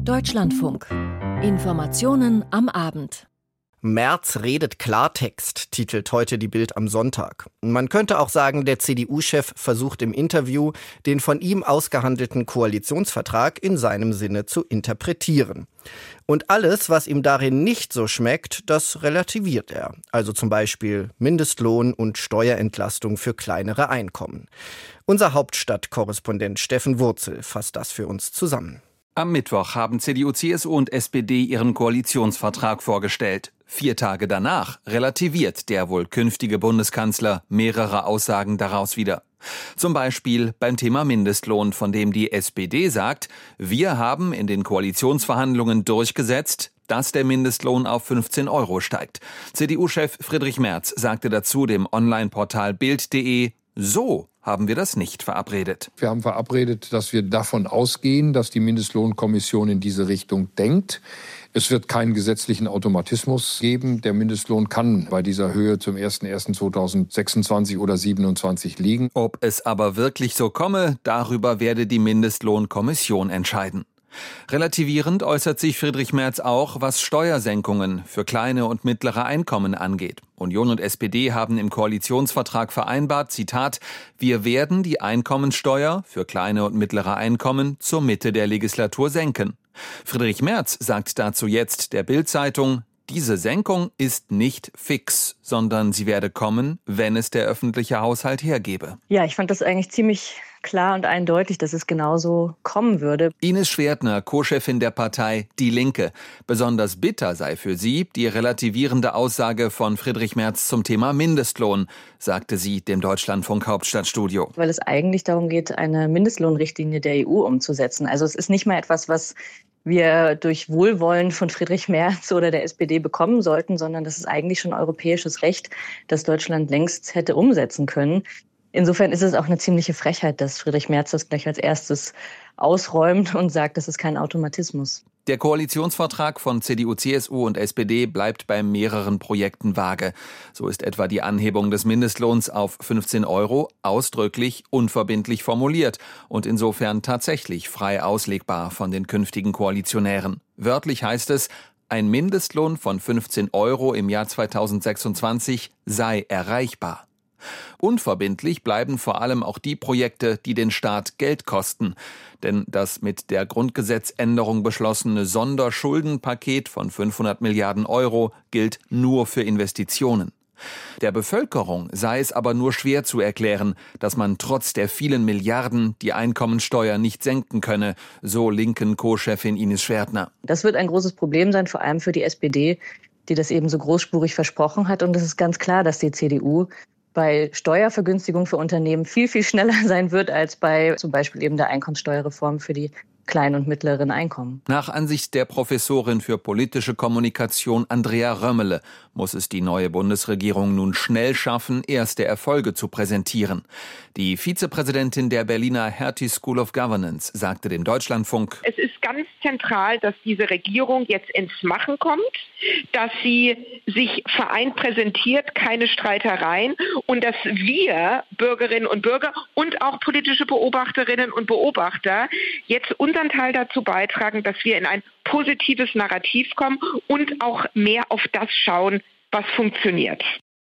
Deutschlandfunk. Informationen am Abend. Merz redet Klartext, titelt heute die Bild am Sonntag. Man könnte auch sagen, der CDU-Chef versucht im Interview, den von ihm ausgehandelten Koalitionsvertrag in seinem Sinne zu interpretieren. Und alles, was ihm darin nicht so schmeckt, das relativiert er. Also zum Beispiel Mindestlohn und Steuerentlastung für kleinere Einkommen. Unser Hauptstadtkorrespondent Steffen Wurzel fasst das für uns zusammen. Am Mittwoch haben CDU, CSU und SPD ihren Koalitionsvertrag vorgestellt. 4 Tage danach relativiert der wohl künftige Bundeskanzler mehrere Aussagen daraus wieder. Zum Beispiel beim Thema Mindestlohn, von dem die SPD sagt, wir haben in den Koalitionsverhandlungen durchgesetzt, dass der Mindestlohn auf 15 Euro steigt. CDU-Chef Friedrich Merz sagte dazu dem Online-Portal Bild.de, so haben wir das nicht verabredet. Wir haben verabredet, dass wir davon ausgehen, dass die Mindestlohnkommission in diese Richtung denkt. Es wird keinen gesetzlichen Automatismus geben. Der Mindestlohn kann bei dieser Höhe zum 01.01.2026 oder 2027 liegen. Ob es aber wirklich so komme, darüber werde die Mindestlohnkommission entscheiden. Relativierend äußert sich Friedrich Merz auch, was Steuersenkungen für kleine und mittlere Einkommen angeht. Union und SPD haben im Koalitionsvertrag vereinbart, Zitat, wir werden die Einkommensteuer für kleine und mittlere Einkommen zur Mitte der Legislatur senken. Friedrich Merz sagt dazu jetzt der Bild-Zeitung, diese Senkung ist nicht fix, sondern sie werde kommen, wenn es der öffentliche Haushalt hergebe. Ja, ich fand das eigentlich ziemlich klar und eindeutig, dass es genauso kommen würde. Ines Schwertner, Co-Chefin der Partei Die Linke. Besonders bitter sei für sie die relativierende Aussage von Friedrich Merz zum Thema Mindestlohn, sagte sie dem Deutschlandfunk Hauptstadtstudio. Weil es eigentlich darum geht, eine Mindestlohnrichtlinie der EU umzusetzen. Also es ist nicht mal etwas, was wir durch Wohlwollen von Friedrich Merz oder der SPD bekommen sollten, sondern das ist eigentlich schon europäisches Recht, das Deutschland längst hätte umsetzen können. Insofern ist es auch eine ziemliche Frechheit, dass Friedrich Merz das gleich als erstes ausräumt und sagt, das ist kein Automatismus. Der Koalitionsvertrag von CDU, CSU und SPD bleibt bei mehreren Projekten vage. So ist etwa die Anhebung des Mindestlohns auf 15 Euro ausdrücklich unverbindlich formuliert und insofern tatsächlich frei auslegbar von den künftigen Koalitionären. Wörtlich heißt es, ein Mindestlohn von 15 Euro im Jahr 2026 sei erreichbar. Unverbindlich bleiben vor allem auch die Projekte, die den Staat Geld kosten. Denn das mit der Grundgesetzänderung beschlossene Sonderschuldenpaket von 500 Milliarden Euro gilt nur für Investitionen. Der Bevölkerung sei es aber nur schwer zu erklären, dass man trotz der vielen Milliarden die Einkommensteuer nicht senken könne, so linken Co-Chefin Ines Schwertner. Das wird ein großes Problem sein, vor allem für die SPD, die das eben so großspurig versprochen hat. Und es ist ganz klar, dass die CDU bei Steuervergünstigung für Unternehmen viel, viel schneller sein wird als bei zum Beispiel eben der Einkommensteuerreform für die kleinen und mittleren Einkommen. Nach Ansicht der Professorin für politische Kommunikation Andrea Römmele muss es die neue Bundesregierung nun schnell schaffen, erste Erfolge zu präsentieren. Die Vizepräsidentin der Berliner Hertie School of Governance sagte dem Deutschlandfunk: Es ist ganz zentral, dass diese Regierung jetzt ins Machen kommt, dass sie sich vereint präsentiert, keine Streitereien, und dass wir Bürgerinnen und Bürger und auch politische Beobachterinnen und Beobachter jetzt unseren Teil dazu beitragen, dass wir in ein positives Narrativ kommen und auch mehr auf das schauen, was funktioniert.